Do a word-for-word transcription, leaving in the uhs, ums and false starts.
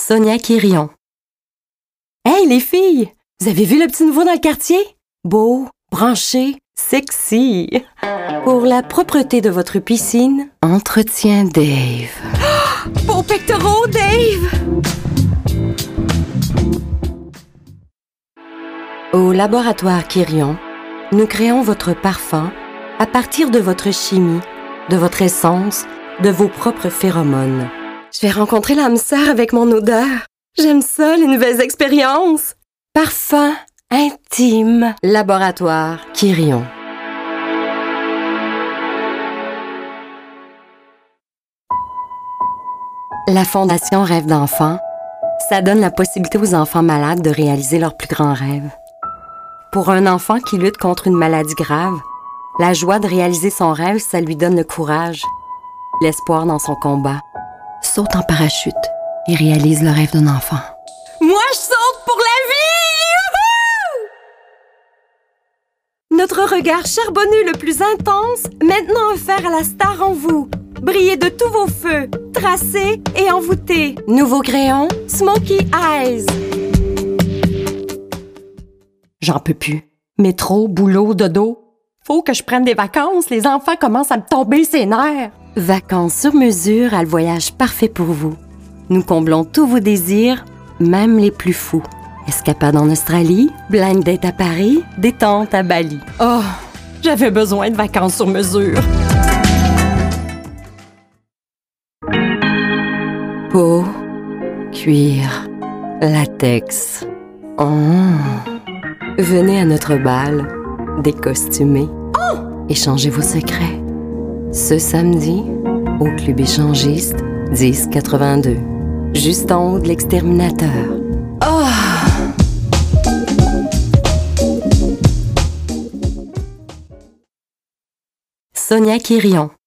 Sonia Quirion. Hey les filles, vous avez vu le petit nouveau dans le quartier? Beau, branché, sexy. Pour la propreté de votre piscine, entretien Dave. Oh, beaux pectoraux, Dave! Au laboratoire Quirion, nous créons votre parfum à partir de votre chimie, de votre essence, de vos propres phéromones. Je vais rencontrer l'âme sœur avec mon odeur. J'aime ça, les nouvelles expériences. Parfum intime. Laboratoire Quirion. La Fondation Rêve d'enfant, ça donne la possibilité aux enfants malades de réaliser leurs plus grands rêves. Pour un enfant qui lutte contre une maladie grave, la joie de réaliser son rêve, ça lui donne le courage, l'espoir dans son combat. Saute en parachute et réalise le rêve d'un enfant. Moi, je saute pour la vie! Youhou! Notre regard charbonneux le plus intense, maintenant offert à la star en vous. Brillez de tous vos feux, tracés et envoûtés. Nouveau crayon, Smoky Eyes. J'en peux plus. Métro, boulot, dodo. Faut que je prenne des vacances, les enfants commencent à me tomber ses nerfs. Vacances sur mesure à le voyage parfait pour vous. Nous comblons tous vos désirs, même les plus fous. Escapade en Australie, blind date à Paris, détente à Bali. Oh, j'avais besoin de vacances sur mesure. Peau, cuir, latex. Oh. Venez à notre bal, décostumé. Oh! Échangez vos secrets. Ce samedi, au Club échangiste dix quatre-vingt-deux, juste en haut de l'exterminateur. Oh! Sonia Quirion.